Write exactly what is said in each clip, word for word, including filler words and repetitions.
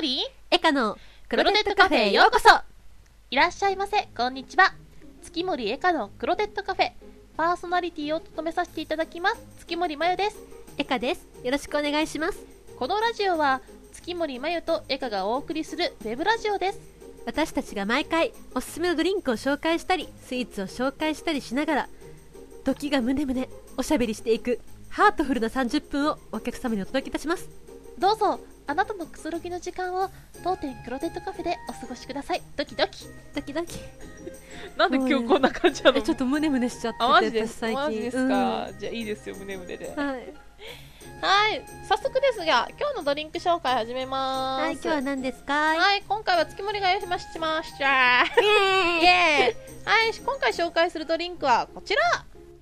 森エカのクロテッドカフェへようこそ。いらっしゃいませ、こんにちは。月森エカのクロテッドカフェパーソナリティを務めさせていただきます月森まゆです。 エカです。よろしくお願いします。 このラジオは月森まゆとエカがお送りするウェブラジオです。 私たちが毎回おすすめのドリンクを紹介したりスイーツを紹介したりしながら時が胸胸おしゃべりしていくハートフルなさんじゅっぷんをお客様にお届けいたします。 どうぞあなたのくつろぎの時間を当店クロテッドカフェでお過ごしください。ドキドキドキドキなんで今日こんな感じなの？ えちょっと胸胸しちゃってて、 あマジです私最近マジですか、うん、じゃあいいですよ、胸胸で。 はいはい早速ですが今日のドリンク紹介始めます。 はい今日は何ですか？ はい今回は月森が用意しましたイエーイイエーイはい今回紹介するドリンクはこちら、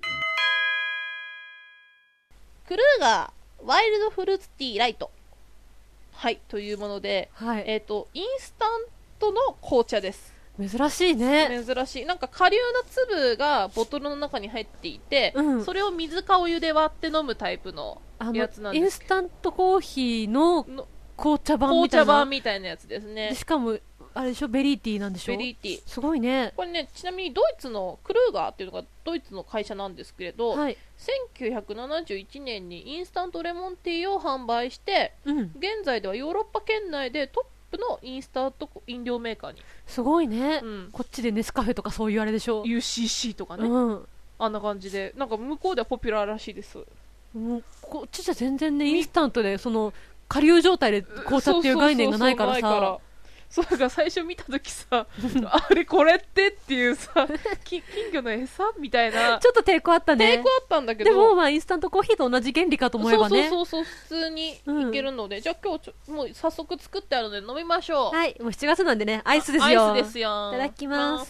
クルーガーワイルドフルーツティーライト、はいというもので、 はいえっ、ー、とインスタントの紅茶です。 珍しいね。 珍しい。なんか顆粒の粒がボトルの中に入っていて、うん、それを水かお湯で割って飲むタイプのやつなんです。 インスタントコーヒーの紅茶版みたいな、 紅茶版みたいなやつですね。 しかもあれでしょ、ベリーティーなんでしょ。 ベリーティーすごいね。 これねちなみにドイツのクルーガーっていうのがドイツの会社なんですけれど、はい、せんきゅうひゃくななじゅういちねんにインスタントレモンティーを販売して、うん、現在ではヨーロッパ圏内でトップのインスタント飲料メーカーに。すごいね、うん、こっちでネスカフェとかそういうあれでしょ。 ユーシーシー とかね、うん、あんな感じでなんか向こうではポピュラーらしいです。 もうこっちじゃ全然ねインスタントでその顆粒状態で紅茶っていう概念がないからさ、 そうが最初見たときさあれこれってっていうさ金魚の餌みたいなちょっと抵抗あったね。 抵抗あったんだけど、 でもまあインスタントコーヒーと同じ原理かと思えばね。 そうそうそうそう普通にいけるので、うん、じゃあ今日ちょもう早速作ってあるので飲みましょう。 はいもうしちがつなんでねアイスですよ。 アイスですよ。 いただきます。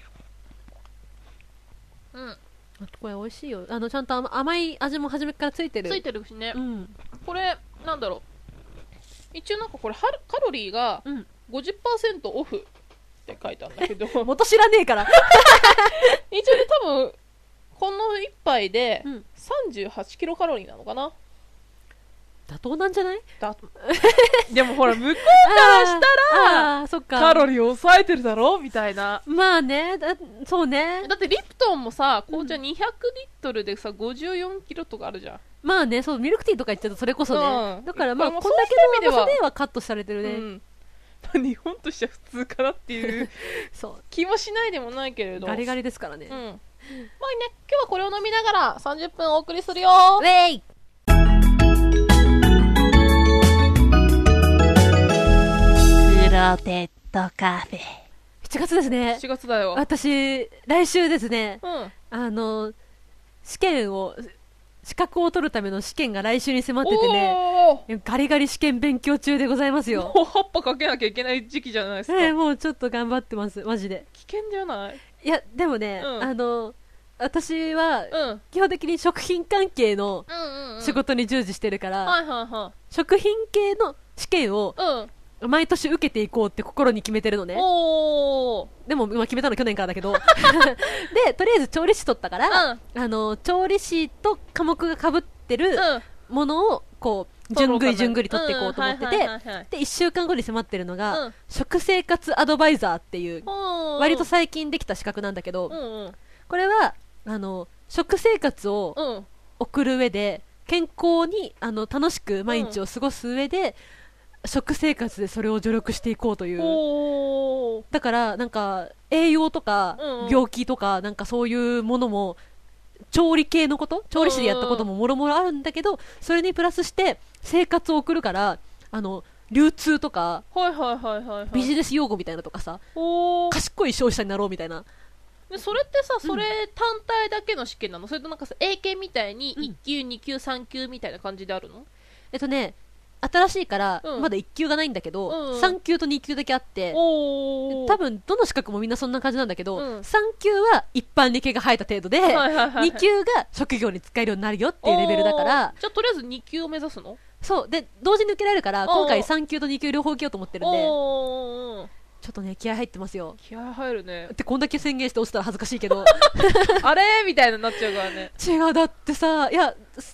うんあこれ美味しいよ。あのちゃんと 甘, 甘い味も初めからついてるついてるしね、うん、これなんだろう一応なんかこれカロリーが、うんごじゅっパーセント オフって書いてあるんだけど元知らねえから一応ね多分この一杯でさんじゅうはちキロカロリーなのかな。 妥当なんじゃない？ だでもほら向こうからしたらあそっかカロリー抑えてるだろみたいな。 まあねだそうね。 だってリプトンもさ紅茶にひゃくリットルでさごじゅうよんキロとかあるじゃん。 まあねそうミルクティーとか言っちゃうとそれこそね、うん、だからまあこんだけの甘さではカットされてるね、うん日本としては普通かなっていうそう気もしないでもないけれどガリガリですからね、うん、まあね今日はこれを飲みながらさんじゅっぷんお送りするよ。 ウェイクロテッドカフェしちがつですね。 しちがつだよ。 私来週ですね、うん、あの試験を資格を取るための試験が来週に迫っててねガリガリ試験勉強中でございますよ。 もう葉っぱかけなきゃいけない時期じゃないですか、 えー、もうちょっと頑張ってますマジで。 危険じゃない？ いやでもね、うん、あの私は基本的に食品関係の仕事に従事してるから、うんうんうん、食品系の試験を、うん毎年受けていこうって心に決めてるのね。おでも、まあ、決めたの去年からだけどでとりあえず調理師取ったから、うん、あの調理師と科目がかぶってるものをこう順繰り順繰り取っていこうと思ってて、でいっしゅうかんごに迫ってるのが、うん、食生活アドバイザーっていう割と最近できた資格なんだけど、うんうん、これはあの食生活を送る上で健康にあの楽しく毎日を過ごす上で、うん食生活でそれを助力していこうという。だからなんか栄養とか病気とかなんかそういうものも調理系のこと調理師でやったことももろもろあるんだけどそれにプラスして生活を送るからあの流通とかビジネス用語みたいなとかさ賢い消費者になろうみたいな。 でそれってさそれ単体だけの試験なの？それとなんかさ英検みたいにいっ級に級さん級みたいな感じであるの？ えっとね新しいから、うん、まだいっ級がないんだけど、うん、さん級とに級だけあって多分どの資格もみんなそんな感じなんだけど、うん、さん級は一般に毛が生えた程度で、はいはいはい、に級が職業に使えるようになるよっていうレベルだからじゃあとりあえずに級を目指すの？ そうで同時に受けられるから今回さん級とに級両方受けようと思ってるんでちょっとね気合入ってますよ。 気合入るねってこんだけ宣言して落ちたら恥ずかしいけどあれみたいになっちゃうからね。 違うだってさいや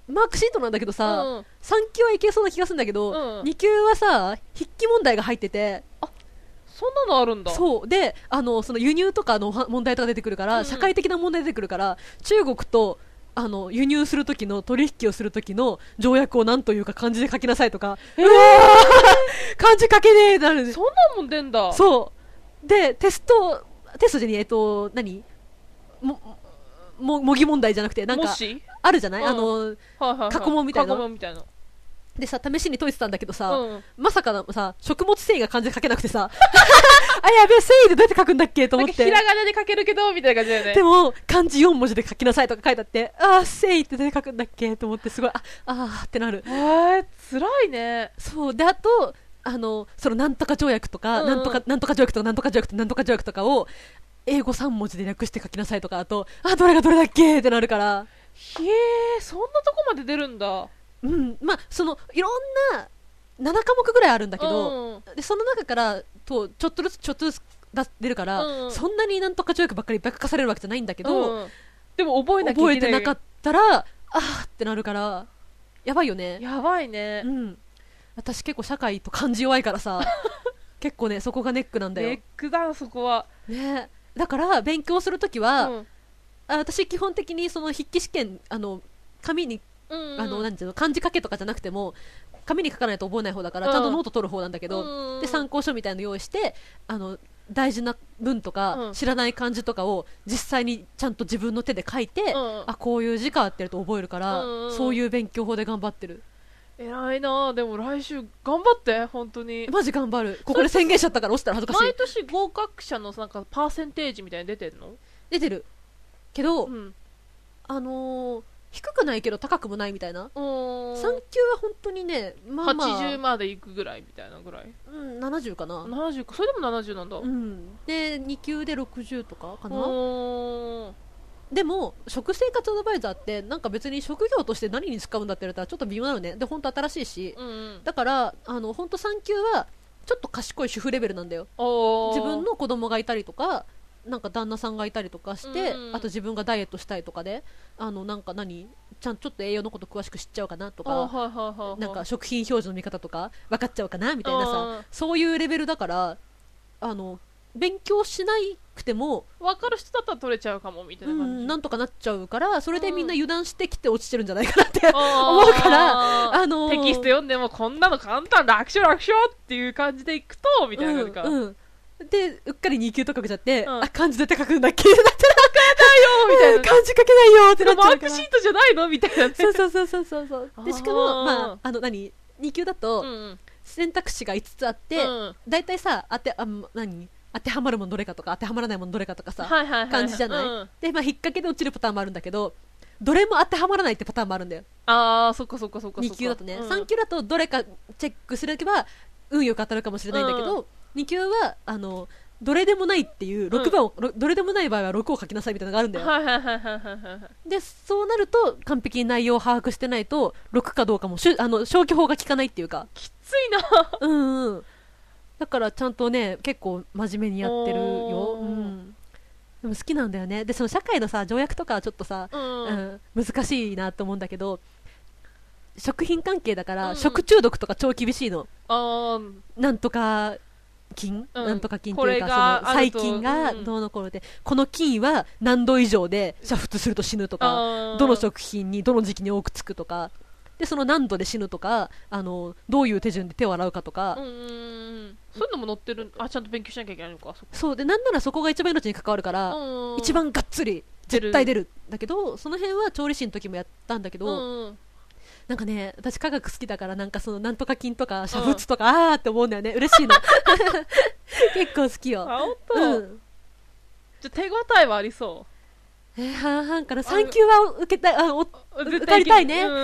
マークシートなんだけどさ、 うん、 さん級はいけそうな気がするんだけど、うん、に級はさ筆記問題が入ってて、 あ、そんなのあるんだ。 そうで、あのその輸入とかの問題とか出てくるから、うん、社会的な問題出てくるから、中国とあの輸入する時の取引をする時の条約を何というか漢字で書きなさいとか、えー、うわ漢字書けねえってなる。 そんなもん出んだ。 そうで、テストテストじゃにえっと何もも模擬問題じゃなくてなんかあるじゃない、うん、あの、過去問みたいなでさ、試しに解いてたんだけどさ、うん、まさかのさ、食物繊維が漢字で書けなくてさあ、やべえ、繊維でどうやって書くんだっけと思って、 ひらがなで書けるけどみたいな感じだよね。 でも漢字よん文字で書きなさいとか書いてあって、あー、繊維ってどうやって書くんだっけと思って、すごいああーってなる。 へー、つらいね。 そうで、あとあのそのなんとか条約とか、うん、なんとかなんとか条約とかなんとか条約とかなんとか条約とかを英語さん文字で略して書きなさいとか、あとあどれがどれだっけってなるから、 へえ、そんなとこまで出るんだ。 うん、まあそのいろんなななかもくぐらいあるんだけど、うん、でその中からとちょっとずつちょっとずつ出るから、うん、そんなになんとか条約ばっかりいっぱい書かされるわけじゃないんだけど、うん、 でも覚えなきゃいけない。 覚えてなかったらあーってなるからやばいよね。 やばいね、 うん、私結構社会と漢字弱いからさ結構ねそこがネックなんだよ。 ネックだそこはね。だから勉強するときは、うん、あ私基本的にその筆記試験あの紙に、うんうん、あのなんていうの漢字書けとかじゃなくても紙に書かないと覚えない方だから、うん、ちゃんとノート取る方なんだけど、うん、で参考書みたいなの用意してあの大事な文とか、うん、知らない漢字とかを実際にちゃんと自分の手で書いて、うん、あこういう字かってやると覚えるから、うん、そういう勉強法で頑張ってる。 偉いな。でも来週頑張って本当にマジ頑張る。ここで宣言しちゃったから落ちたら恥ずかしい。 毎年合格者のなんかパーセンテージみたいに出てるの？ 出てるけど、うん、あのー、低くないけど高くもないみたいな。さん級は本当にね、まあまあ、 はちじゅうまでいくぐらいみたいなぐらい、 うん、ななじゅうかな。 ななじゅうか。それでもななじゅうなんだ、 うん、でに級でろくじゅうとかかな。でも食生活アドバイザーってなんか別に職業として何に使うんだって言われたらちょっと微妙なのね。で本当新しいし、うんうん、だからあの本当さん級はちょっと賢い主婦レベルなんだよ。自分の子供がいたりとかなんか旦那さんがいたりとかして、うんうん、あと自分がダイエットしたいとかであのなんか何ちゃんちょっと栄養のこと詳しく知っちゃおうかなとか、なんか食品表示の見方とか分かっちゃおうかなみたいなさ、そういうレベルだからあの勉強しなくても分かる人だったら取れちゃうかもみたいな感じ、 うん、なんとかなっちゃうから、それでみんな油断してきて落ちてるんじゃないかなって、うん、思うから、 あのー、テキスト読んでもこんなの簡単楽勝楽勝っていう感じでいくとみたいな感じか、うんうん、 でうっかりに級とかけちゃって、うん、あ漢字どうやって書くんだっけってなったら分かんないよみたいな、うん、 漢字書けないよってなっちゃうから、 マークシートじゃないのみたいな、ね、 そうそうそうそうそうでしかもまああの何に級だと、うん、選択肢がいつつあって、うん、だいたいさあてあ何当てはまるものどれかとか当てはまらないものどれかとかさ、はいはいはいはい、感じじゃない、うん、で、まあ、引っ掛けで落ちるパターンもあるんだけどどれも当てはまらないってパターンもあるんだよ。 あーそっかそっかそっか。 に級だとね、うん、さん級だとどれかチェックすれば運よく当たるかもしれないんだけど、うん、に級はあのどれでもないっていうろくばんを、うん、どれでもない場合はろくを書きなさいみたいなのがあるんだよ、はいはいはいはいはい、でそうなると完璧に内容を把握してないとろくかどうかもしゅあの消去法が効かないっていうかきついなうんうんだからちゃんとね結構真面目にやってるよ、うん、でも好きなんだよね。でその社会のさ条約とかはちょっとさ、うんうん、難しいなと思うんだけど食品関係だから、うん、食中毒とか超厳しいの。あなんとか菌、うん、なんとか菌っていうかその細菌がどうのこうので、うん、この菌は何度以上で煮沸すると死ぬとかどの食品にどの時期に多くつくとかでその何度で死ぬとかあのどういう手順で手を洗うかとか、うんうん、 そういうのも載ってる。あちゃんと勉強しなきゃいけないのか。 そ, そうでなんならそこが一番命に関わるから、うん、一番がっつり絶対出るだけどその辺は調理師の時もやったんだけど、うん、なんかね私科学好きだからなんかそのなんとか菌とか煮沸とか、うん、あーって思うんだよね。嬉しいの結構好きよ。 あ本当、うん、じゃ手応えはありそう。 えー、半々からさん級は受けたい、あお受かりたいね。うん、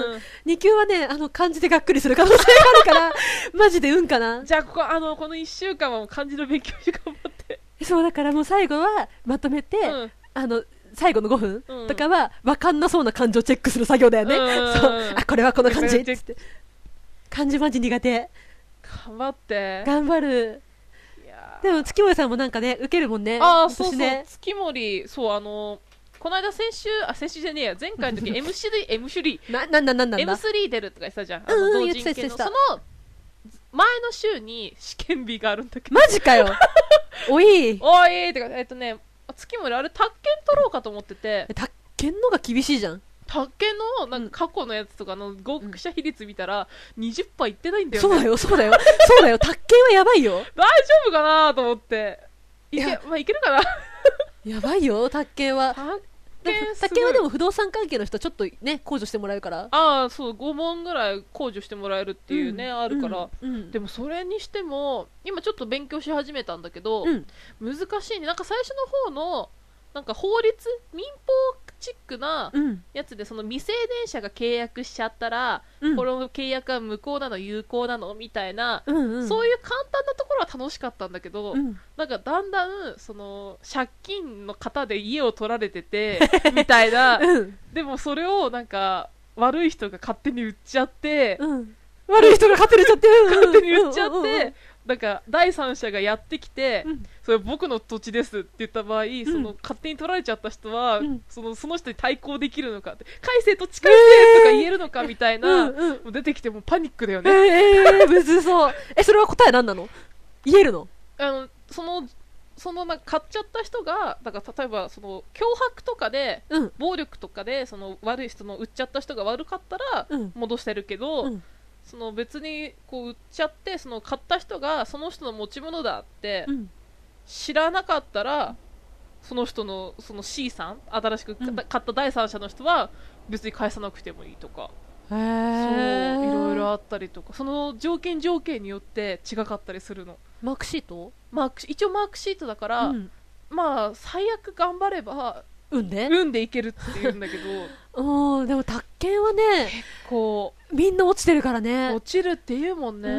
うん、に級はねあの漢字でがっくりする可能性があるからマジで運かな。 じゃあここあのこのいっしゅうかんはもう漢字の勉強に頑張って。 そうだからもう最後はまとめて、うん、あの最後のごふんとかは分かんなそうな漢字をチェックする作業だよね、うん、そうあこれはこの漢字っつって漢字マジ苦手。 頑張って頑張る。でも月森さんもなんかね受けるもんね。 ああそうそう、ね、月森そうあのこの間先週あ先週じゃねえや前回の時 エムスリー エムスリーななんだなんだエムスリー 出るとか言ってたじゃん、あの同人系のその前の週に試験日があるんだけどマジかよおいおいってかえっとね月森あれ宅建取ろうかと思ってて宅建のが厳しいじゃん。 宅建のなんか過去のやつとかの合格者比率見たら にじゅっパーセント いってないんだよね。 そうだよそうだよそうだよ宅建はやばいよ。 大丈夫かなと思っていけまあいけるかなやばいよ宅建は。宅建はでも不動産関係の人ちょっとね控除してもらえるから。 ああそうご問ぐらい控除してもらえるっていうね、うん、あるから、うんうん、でもそれにしても今ちょっと勉強し始めたんだけど、うん、難しいね。なんか最初の方のなんか法律民法チックなやつで、その未成年者が契約しちゃったら、うん、この契約は無効なの有効なのみたいな、うんうん、そういう簡単なところは楽しかったんだけど、うん、なんかだんだんその借金の方で家を取られててみたいな、うん、でもそれをなんか悪い人が勝手に売っちゃって、うん、 悪い人が勝手に売っちゃって勝手に売っちゃって、うんうんうんうん、なんか第三者がやってきて、うん、それ僕の土地ですって言った場合、うん、その勝手に取られちゃった人は、うん、そのその人に対抗できるのかって、返せ土地返せとか言えるのかみたいな、うんうん、もう出てきてもパニックだよね。 えー、むずそう。え、それは答え何なの？言えるの？ あのそのそのなんか買っちゃった人がだから例えばその脅迫とかで、うん、暴力とかでその悪い人の売っちゃった人が悪かったら戻してるけど。うんうん、その別にこう売っちゃってその買った人がその人の持ち物だって知らなかったら、その人のその C さん新しく買った第三者の人は別に返さなくてもいいとか、 へー、 そういろいろあったりとか、その条件条件によって違かったりするの。 マークシート？ マーク一応マークシートだから、うん、まあ最悪頑張れば運で運でいけるって言うんだけどおでも宅建はね結構みんな落ちてるからね。 落ちるって言うもんね、うん、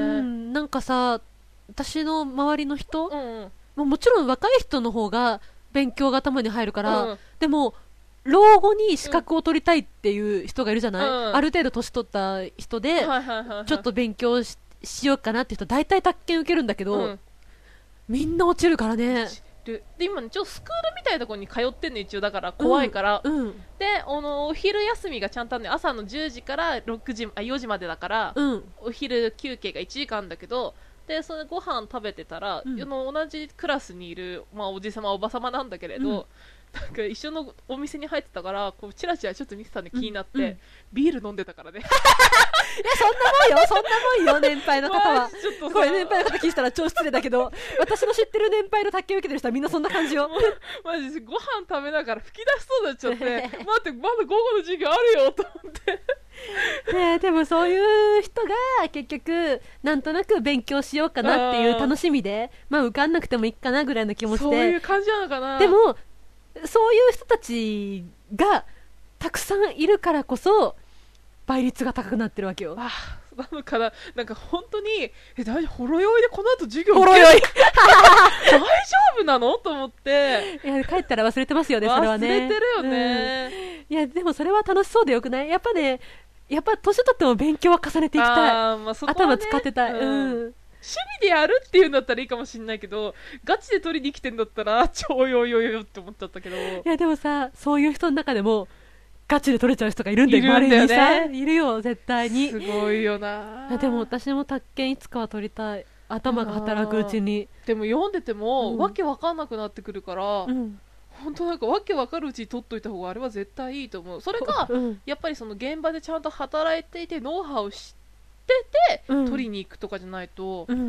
なんかさ私の周りの人、うんうん、も, もちろん若い人の方が勉強が頭に入るから、うん、でも老後に資格を取りたいっていう人がいるじゃない、うん、ある程度年取った人で、はいはいはいはい、ちょっと勉強 し, しようかなって人大体宅建受けるんだけど、うん、みんな落ちるからね。 で今ねちょっとスクールみたいなところに通ってんね一応だから怖いから、うんうん、であのお昼休みがちゃんとあるね。朝のじゅうじからろくじあよじまでだから、うん、お昼休憩がいちじかんだけど、でそれご飯食べてたら、うん、の同じクラスにいる、まあ、おじさまおばさまなんだけれど、うん、なんか一緒のお店に入ってたからこうチラチラちょっと見てたんで気になって、うんうん、ビール飲んでたからねいやそんなもんよそんなもんよ年配の方はこれ年配の方聞いたら超失礼だけど私の知ってる年配の卓球受けてる人はみんなそんな感じよマジでご飯食べながら吹き出しそうになっちゃって待ってまだ午後の授業あるよと思ってね、でもそういう人が結局なんとなく勉強しようかなっていう楽しみでまあ受かんなくてもいいかなぐらいの気持ちで、そういう感じなのかな。 でもそういう人たちがたくさんいるからこそ倍率が高くなってるわけよ。 ああなのかな。なんか本当にえ大丈夫ほろ酔いでこの後授業ほろ酔い大丈夫なのと思っていや帰ったら忘れてますよねそれはね。 忘れてるよね、 うん、いやでもそれは楽しそうでよくない？やっぱねやっぱ年取っても勉強は重ねていきたい。あ、まあそこはね、頭使ってたい、うんうん、 趣味でやるっていうんだったらいいかもしれないけどガチで取りに来てんだったら超よよよよって思っちゃったけど、いやでもさそういう人の中でもガチで取れちゃう人がいるんだよ。いるんだよね。いるよ絶対に。 すごいよな。 でも私も宅建いつかは取りたい。頭が働くうちに。 でも読んでても、うん、わけわかんなくなってくるから、うん、本当なんかわけわかるうちに取っといた方があれは絶対いいと思う。それか、うん、やっぱりその現場でちゃんと働いていてノウハウを知ってて、うん、取りに行くとかじゃないと、うん、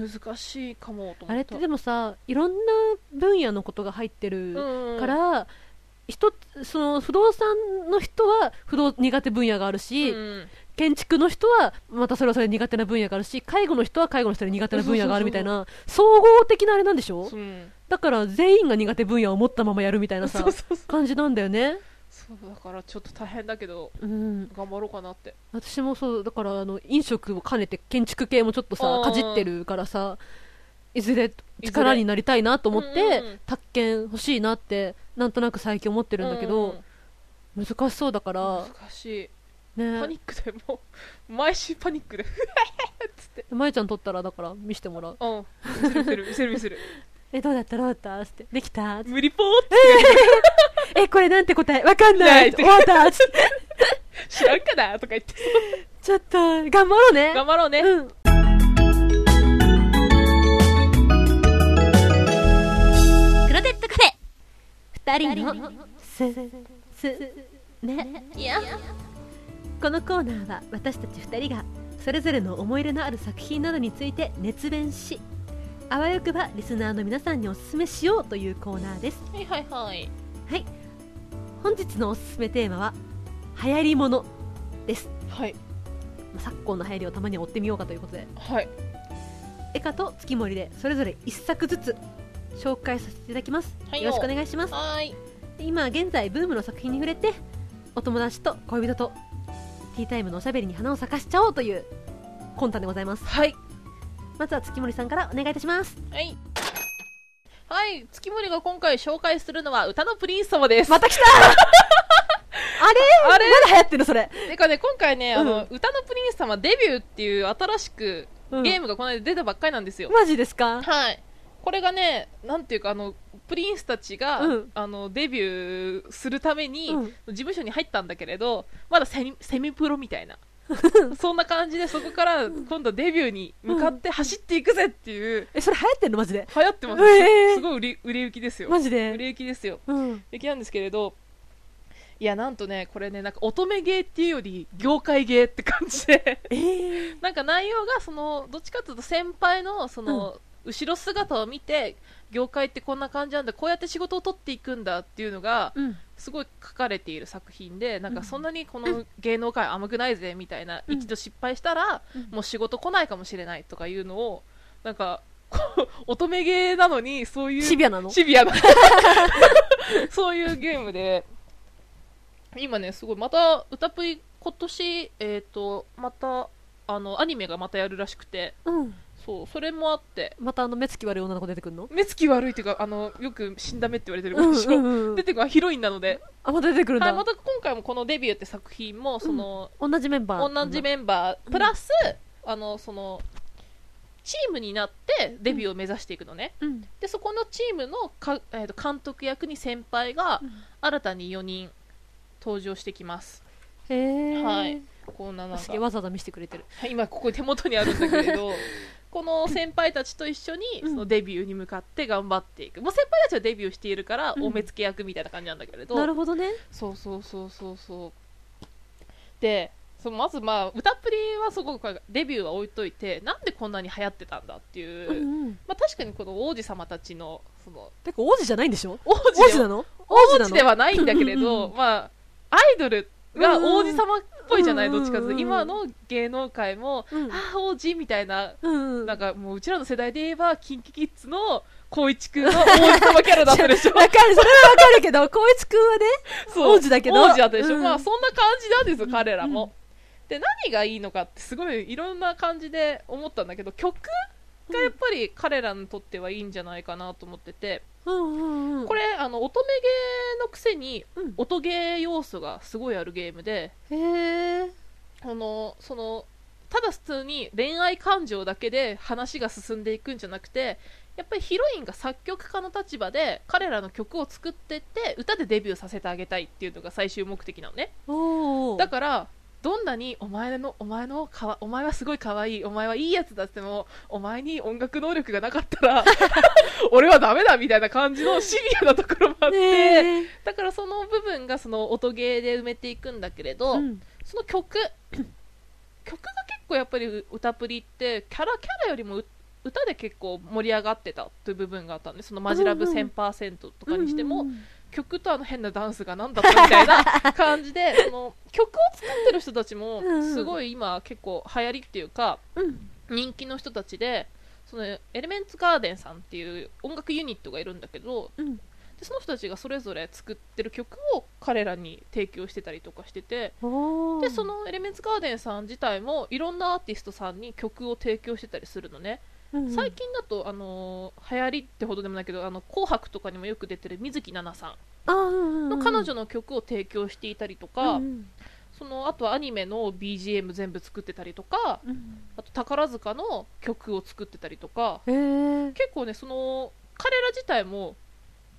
難しいかもと思った。 あれってでもさいろんな分野のことが入ってるから、うん人その不動産の人は不動苦手分野があるし、うん、建築の人はまたそれはそれ苦手な分野があるし介護の人は介護の人に苦手な分野があるみたいな総合的なあれなんでしょ、うん、だから全員が苦手分野を持ったままやるみたいなさそうそうそう感じなんだよね。 そうだからちょっと大変だけど、うん、頑張ろうかなって。 私もそうだからあの飲食を兼ねて建築系もちょっとさかじってるからさいずれ力になりたいなと思って、うんうん、宅建欲しいなってなんとなく最近思ってるんだけど、うんうん、難しそうだから難しい、ね、パニックでもう毎週パニックでつってまゆちゃん撮ったらだから見せてもらう。 うん見せる見せる見せる見せるえどうだったどうだったってできた無理ぽーってえこれなんて答えわかんない終わった知らんかなとか言ってちょっと頑張ろうね頑張ろうね、うん、クロテッドカフェふたりのすすねいやこのコーナーは私たちふたりがそれぞれの思い入れのある作品などについて熱弁し、あわよくばリスナーの皆さんにおすすめしようというコーナーです。 はいはいはいはい。本日のおすすめテーマは流行りものです。 はい。 昨今の流行りをたまに追ってみようかということで、 はい。 エカと月森でそれぞれ一作ずつ紹介させていただきます。はい、よろしくお願いします。 はい。 今現在ブームの作品に触れて、お友達と恋人とティータイムのおしゃべりに花を咲かしちゃおうという魂胆でございます。 はい。 まずは月森さんからお願いいたします。 はい。はい、月森が今回紹介するのは歌のプリンス様です。 また来たあれあれまだ流行ってるのそれ。 てかね、今回ね、うん、あの歌のプリンス様デビューっていう新しくゲームがこの間出たばっかりなんですよ。 マジですか？ はい。これがね、なんていうかあのプリンスたちが、うん、あのデビューするために、うん、事務所に入ったんだけれど、まだセミ、セミプロみたいなそんな感じで、そこから今度デビューに向かって走っていくぜっていう、うん、 えそれ流行ってんのマジで？ 流行ってます、えー、すごい売り売れ行きですよ。 マジで売れ行きですよ、うん、売れ行きなんですけれど、いやなんとねこれね、なんか乙女ゲーっていうより業界ゲーって感じでえー、なんか内容がそのどっちかというと先輩のその、うん、後ろ姿を見て業界ってこんな感じなんだ、こうやって仕事を取っていくんだっていうのが、うん、すごい書かれている作品で、なんかそんなにこの芸能界甘くないぜみたいな、うん、一度失敗したら、うん、もう仕事来ないかもしれないとかいうのをなんか乙女ゲーなのにそういうシビアなのシビアなそういうゲームで、今ねすごいまた歌プリ今年えっ、ー、とまたあのアニメがまたやるらしくて、うんそうそれもあってまたあの目つき悪い女の子出てくるの？ 目つき悪いっていうか、あのよく死んだ目って言われてる子でしょ、うんうんうん、出てくるヒロインなので、 あまた出てくるんだ、 はい、また今回もこのデビューって作品もその、 うん、同じメンバー同じメンバープラス、うん、あのそのチームになってデビューを目指していくのね、うん、でそこのチームのか、えー、と監督役に先輩が新たによにん登場してきます。 へー、 はい、こんななんかすげえわざわざ見せてくれてる、 はい、今ここ手元にあるんだけれどこの先輩たちと一緒にそのデビューに向かって頑張っていく、うん、もう先輩たちはデビューしているから大目付け役みたいな感じなんだけれど、 うん、なるほどね。 そうそうそうそうそうで、そのまずまあ歌っぷりはすごくデビューは置いといて、なんでこんなに流行ってたんだっていう、うんうん、まあ、確かにこの王子様たちのそのてか王子じゃないんでしょ？ 王子王子なの？ 王子ではないんだけれどまあアイドルが王子様っぽいじゃない、うんうん、どっちかというと今の芸能界も、うん、ああ王子みたいな、うんうん、なんかもううちらの世代で言えばキンキキッズの光一くんの王子様キャラだったでしょ。 わかる、それはわかるけど光一くんはね王子だけど王子だったでしょ、うん、まあそんな感じなんですよ、うん、彼らも、うん、で何がいいのかってすごいいろんな感じで思ったんだけど、曲がやっぱり彼らにとってはいいんじゃないかなと思ってて、うんうんうん、これあの乙女ゲーのくせに、うん、音ゲー要素がすごいあるゲームで、 へー、 あのそのただ普通に恋愛感情だけで話が進んでいくんじゃなくて、やっぱりヒロインが作曲家の立場で彼らの曲を作ってって歌でデビューさせてあげたいっていうのが最終目的なのね。 おー、 だからどんなにお前のお前のかわお前はすごい可愛い、お前はいいやつだってもお前に音楽能力がなかったら俺はダメだみたいな感じのシビアなところもあって、だからその部分がその音ゲーで埋めていくんだけれど、うん、その曲曲が結構やっぱり歌プリってキャラキャラよりも歌で結構盛り上がってたという部分があったんで、そのマジラブ せんパーセント とかにしても、うんうん、曲とあの変なダンスが何だったみたいな感じでその曲を作ってる人たちもすごい今結構流行りっていうか、うん、人気の人たちで、そのエレメンツガーデンさんっていう音楽ユニットがいるんだけど、うん、でその人たちがそれぞれ作ってる曲を彼らに提供してたりとかしてて、でそのエレメンツガーデンさん自体もいろんなアーティストさんに曲を提供してたりするのね。うんうん、最近だと、あのー、流行りってほどでもないけど、あの紅白とかにもよく出てる水木奈々さんの彼女の曲を提供していたりとか、うんうん、そのあとはアニメの ビージーエム 全部作ってたりとか、うん、あと宝塚の曲を作ってたりとか、結構ねその彼ら自体も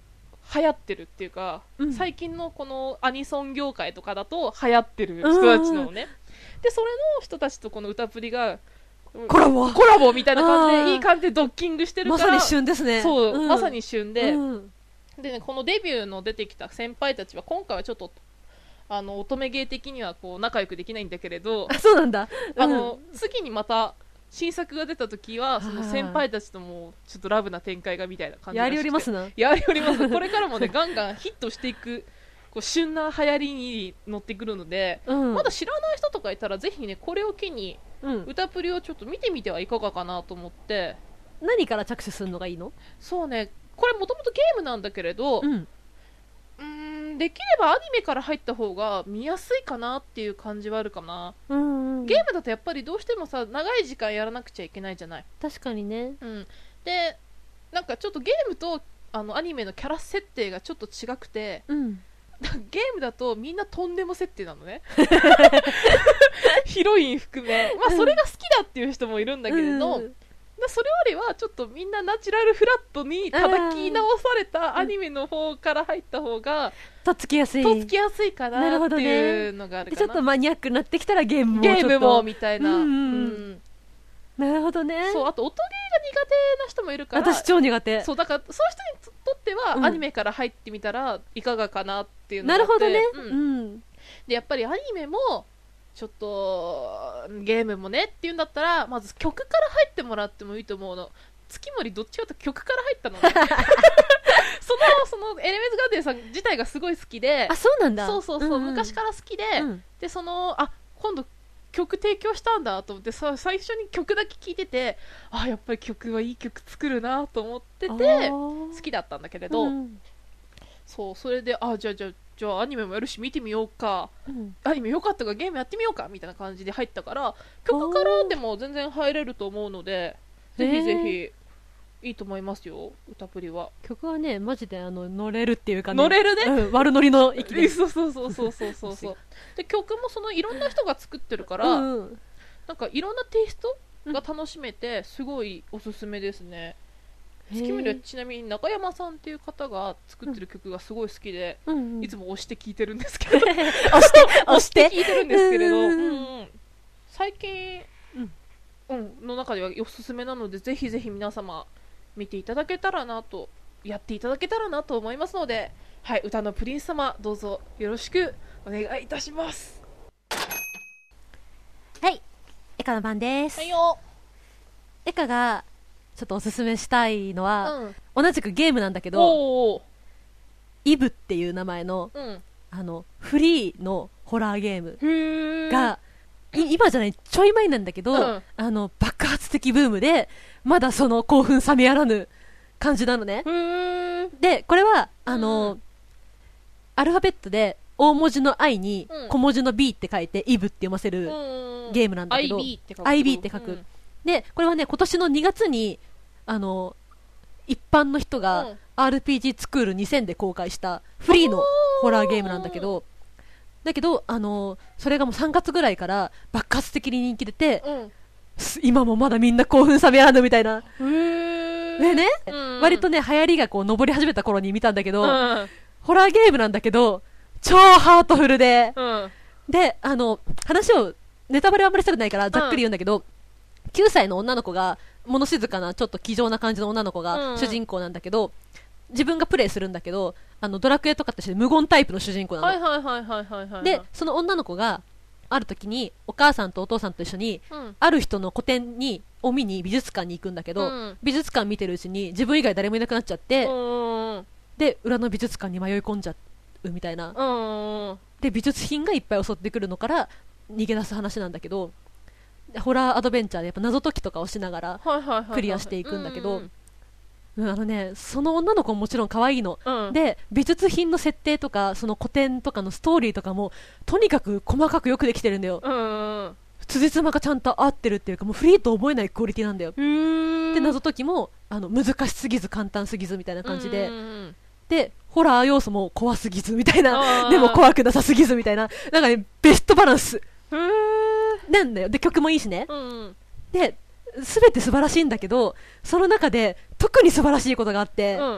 流行ってるっていうか、うん、最近のこのアニソン業界とかだと流行ってる人たちのね、でそれの人たちとこの歌プリがコラボコラボみたいな感じでいい感じでドッキングしてるから、 まさに旬ですね。 そう、うん、まさに旬で、うん、でね、このデビューの出てきた先輩たちは今回はちょっとあの乙女芸的にはこう仲良くできないんだけれど、 あ、そうなんだ、 うん、あの次にまた新作が出た時はその先輩たちともちょっとラブな展開がみたいな感じがして、 やりおりますな、 やりおりますこれからもねガンガンヒットしていくこう旬な流行りに乗ってくるので、うん、まだ知らない人とかいたらぜひねこれを機に歌プリをちょっと見てみてはいかがかなと思って。 何から着手するのがいいの？ そうね、これもともとゲームなんだけれど、うん、うーんできればアニメから入った方が見やすいかなっていう感じはあるかな、うんうん、ゲームだとやっぱりどうしてもさ長い時間やらなくちゃいけないじゃない。 確かにね、 うん、でなんかちょっとゲームとあのアニメのキャラ設定がちょっと違くて、うん、ゲームだとみんなとんでも設定なのねヒロイン含め、まあ、それが好きだっていう人もいるんだけれど、うんそれよりはちょっとみんなナチュラルフラットに叩き直されたアニメの方から入った方がとっつきやすいとっつきやすいかなっていうのがあるかな。 ちょっとマニアックになってきたらゲームもゲームもみたいな、うんうんうん、なるほどね。 そう、あと音ゲーが苦手な人もいるから、 私超苦手。 そうだからそういう人にとっては、うん、アニメから入ってみたらいかがかなっていうのがあって、なるほどね、 うんうん、でやっぱりアニメもちょっとゲームもねっていうんだったらまず曲から入ってもらってもいいと思うの。月森どっちかというと曲から入ったのねそのそのエレメンツガーデンさん自体がすごい好きで、 あ、そうなんだ、 そうそうそう、うんうん、昔から好きで、うん、でそのあ今度曲提供したんだと思ってさ最初に曲だけ聴いてて、あやっぱり曲はいい曲作るなと思ってて好きだったんだけれど、うん、そうそれであじゃあじゃあじゃあアニメもやるし見てみようか、うん、アニメよかったからゲームやってみようかみたいな感じで入ったから曲からでも全然入れると思うのでぜひぜひいいと思いますよ。歌プリは曲はねマジであの乗れるっていうかね、 乗れるね、 うん、悪乗りの域でそうそうそうそうそうそうそうで曲もそのいろんな人が作ってるからうん、うん、なんかいろんなテイストが楽しめてすごいおすすめですね。月森はちなみに中山さんっていう方が作ってる曲がすごい好きで、うんうん、いつも押して聴いてるんですけど押して押して聴いてるんですけれど、うんうん、最近、うんうん、の中ではおすすめなのでぜひぜひ皆様見ていただけたらなとやっていただけたらなと思いますので、はい、歌のプリンス様どうぞよろしくお願いいたします。 はい、エカの番です。 はいよ。 エカがちょっとおすすめしたいのは、うん、同じくゲームなんだけどイブっていう名前の、うん、あのフリーのホラーゲームが今じゃないちょい前なんだけど、うん、あの爆発的ブームでまだその興奮冷めやらぬ感じなのね。でこれはあの、うん、アルファベットで大文字の I に小文字の B って書いてイブって読ませるゲームなんだけど、 アイビー って書く、 アイビー って書く、うん、でこれはね今年のにがつにあの一般の人が アールピージー スクールにせんで公開したフリーのホラーゲームなんだけど、だけどあのそれがもうさんがつぐらいから爆発的に人気出て、うん、今もまだみんな興奮冷めやらぬみたいなでね、うん、割とね流行りがこう上り始めた頃に見たんだけど、うん、ホラーゲームなんだけど超ハートフルで、うん、であの話をネタバレはあんまりしたくないからざっくり言うんだけど、うん、きゅうさいの女の子が物静かなちょっと気丈な感じの女の子が主人公なんだけど、うん、自分がプレイするんだけどあのドラクエとかとして無言タイプの主人公なの。 はいはいはいはいはいはい。 でその女の子がある時にお母さんとお父さんと一緒に、うん、ある人の個展にを見に美術館に行くんだけど、うん、美術館見てるうちに自分以外誰もいなくなっちゃって、うん、で裏の美術館に迷い込んじゃうみたいな、うん、で美術品がいっぱい襲ってくるのから逃げ出す話なんだけど、ホラーアドベンチャーでやっぱ謎解きとかをしながらクリアしていくんだけど、うん、あのねその女の子ももちろん可愛いの、うん、で美術品の設定とかその古典とかのストーリーとかもとにかく細かくよくできてるんだよ、うんうん、辻褄がちゃんと合ってるっていうかもうフリーと思えないクオリティなんだよ。で謎解きもあの難しすぎず簡単すぎずみたいな感じで、うんうん、でホラー要素も怖すぎずみたいなでも怖くなさすぎずみたいななんかねベストバランスなんだよ。で曲もいいしね、うんうん、で全て素晴らしいんだけどその中で特に素晴らしいことがあって、うん、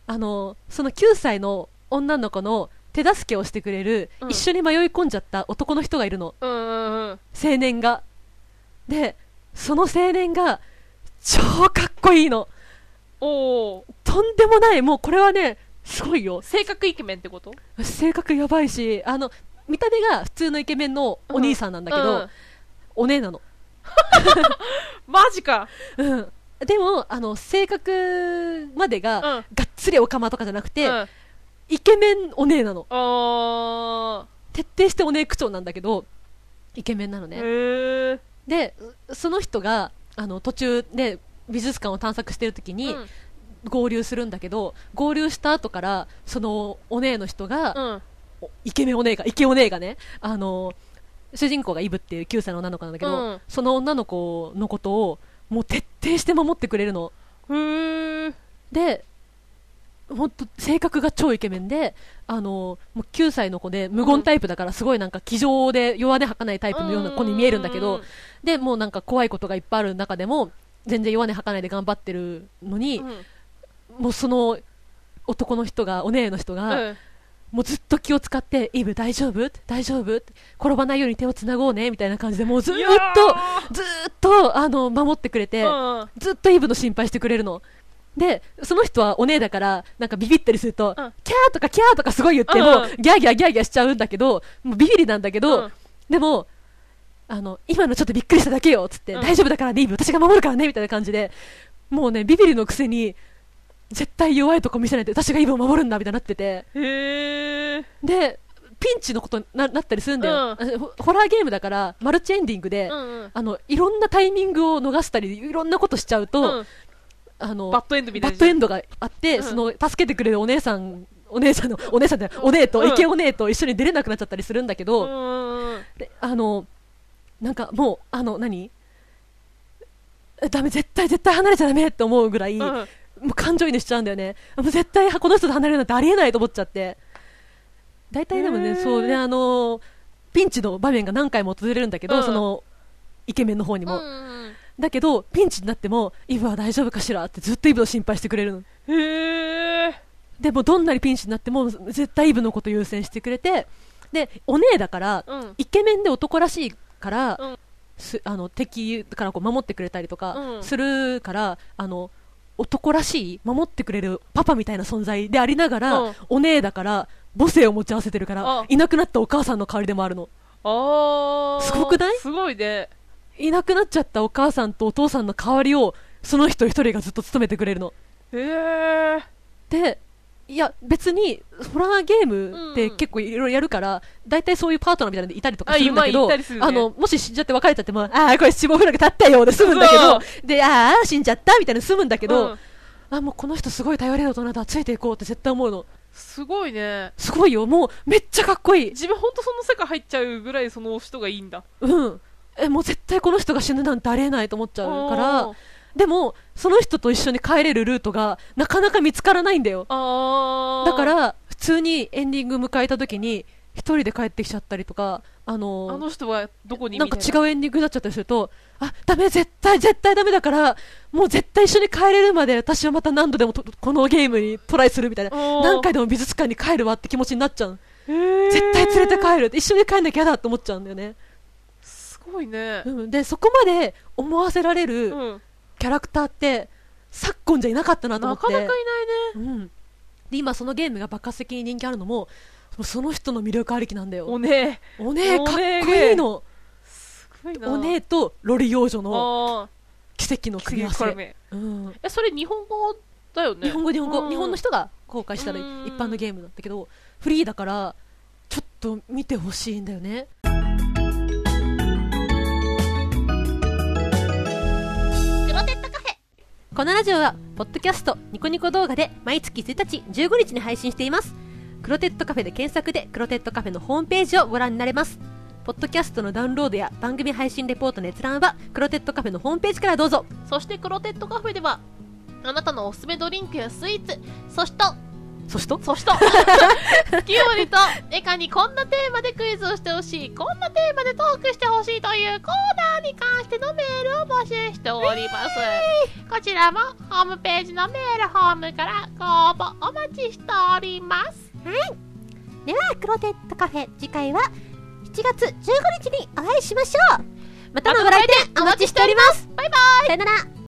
あのそのきゅうさいの女の子の手助けをしてくれる、うん、一緒に迷い込んじゃった男の人がいるの、 うんうんうん、 青年が。でその青年が超かっこいいの。 おとんでもない、もうこれはねすごいよ。 性格イケメンってこと？ 性格やばいし、あの見た目が普通のイケメンのお兄さんなんだけど、うんうん、お姉なのマジか。 うん。でもあの性格までが、うん、がっつりオカマとかじゃなくて、うん、イケメンお姉なの。 あ徹底してお姉口調なんだけどイケメンなのね。 へでその人があの途中で美術館を探索してる時に、うん、合流するんだけど、合流した後からそのお姉の人が、うん、イケメンお姉がイケお姉がね、あの主人公がイブっていうきゅうさいの女の子なんだけど、うん、その女の子のことをもう徹底して守ってくれるの。 へー。 でほんと性格が超イケメンで、あのもうきゅうさいの子で無言タイプだからすごいなんか気丈で弱音吐かないタイプのような子に見えるんだけど、でもうなんか怖いことがいっぱいある中でも全然弱音吐かないで頑張ってるのに、うん、もうその男の人がお姉の人が、うん、もうずっと気を使ってイブ大丈夫大丈夫転ばないように手をつなごうねみたいな感じでもうずっとずっとあの守ってくれて、うん、ずっとイブの心配してくれるので、その人はお姉だからなんかビビったりすると、うん、キャーとかキャーとかすごい言っても、うん、ギャーギャーギャーギャーしちゃうんだけど、もうビビりなんだけど、うん、でもあの今のちょっとびっくりしただけよつって、うん、大丈夫だからねイブ私が守るからねみたいな感じで、もうねビビりのくせに絶対弱いとこ見せないで私がイブを守るんだみたいになってて、 へー。 でピンチのことに な, なったりするんだよ、うん、ホラーゲームだからマルチエンディングで、うんうん、あのいろんなタイミングを逃したりいろんなことしちゃうと、うん、あのバッドエンドみたいなバッドエンドがあって、うん、その助けてくれるお姉さんお姉さんのお姉さんで、うん、お姉と、うん、イケお姉と一緒に出れなくなっちゃったりするんだけど、 うん、 であのなんかもうあの何ダメ絶対絶対離れちゃダメって思うぐらい、うん、もう感情移入しちゃうんだよね。もう絶対この人と離れるなんてありえないと思っちゃって、大体でもねそうね、あのピンチの場面が何回も訪れるんだけど、うん、そのイケメンの方にも、うん、だけどピンチになってもイブは大丈夫かしらってずっとイブを心配してくれるの。 へー。 でもどんなにピンチになっても絶対イブのこと優先してくれて、でお姉だから、うん、イケメンで男らしいから、うん、すあの敵からこう守ってくれたりとかするから、うん、あの男らしい守ってくれるパパみたいな存在でありながら、うん、お姉だから母性を持ち合わせてるからいなくなったお母さんの代わりでもあるの。 あすごくない？ すごいね。 いなくなっちゃったお母さんとお父さんの代わりをその人一人がずっと務めてくれるの。 へー。 でいや別にホラーゲームって結構いろいろやるから、うん、だいたいそういうパートナーみたいなのでいたりとかするんだけど、 あ, ね、あのもし死んじゃって別れちゃってもああこれ死亡フラグ立ったよで済むんだけど、でああ死んじゃったみたいな済むんだけど、うん、あもうこの人すごい頼れる大人だついていこうって絶対思うの。 すごいね。 すごいよ、もうめっちゃかっこいい。 自分ほんとその世界入っちゃうぐらいその人がいいんだ。 うんえもう絶対この人が死ぬなんてありえないと思っちゃうから、でもその人と一緒に帰れるルートがなかなか見つからないんだよ。 あだから普通にエンディング迎えた時に一人で帰ってきちゃったりとか、あのー、 あの人はどこになんか違うエンディングになっちゃったりすると、あダメ絶対絶対ダメだからもう絶対一緒に帰れるまで私はまた何度でもこのゲームにトライするみたいな、何回でも美術館に帰るわって気持ちになっちゃう。絶対連れて帰る、一緒に帰んなきゃだって思っちゃうんだよね。 すごいね、 うん、でそこまで思わせられる、うんキャラクターって昨今じゃいなかったなと思って。 なかなかいないね、うん、で今そのゲームが爆発的に人気あるのもその人の魅力ありきなんだよ。 おねおねかっこいいの。 すごいな。 おねとロリ幼女の奇跡の組み合わせ、うん、 えそれ日本語だよね。 日本語日本語、うん、日本の人が公開したら一般のゲームなんだけどフリーだからちょっと見てほしいんだよね。このラジオはポッドキャストニコニコ動画で毎月いちにちじゅうごにちに配信しています。クロテッドカフェで検索でクロテッドカフェのホームページをご覧になれます。ポッドキャストのダウンロードや番組配信レポートの閲覧はクロテッドカフェのホームページからどうぞ。 そしてクロテッドカフェではあなたのおすすめドリンクやスイーツ、そしてそしとそしと月森とエカにこんなテーマでクイズをしてほしい、こんなテーマでトークしてほしいというコーナーに関してのメールを募集しております。こちらもホームページのメールフォームからご応募お待ちしております。 はい。ではクロテッドカフェ、次回はしちがつじゅうごにちにお会いしましょう。またのご来店お待ちしております。バイバイ。さよなら。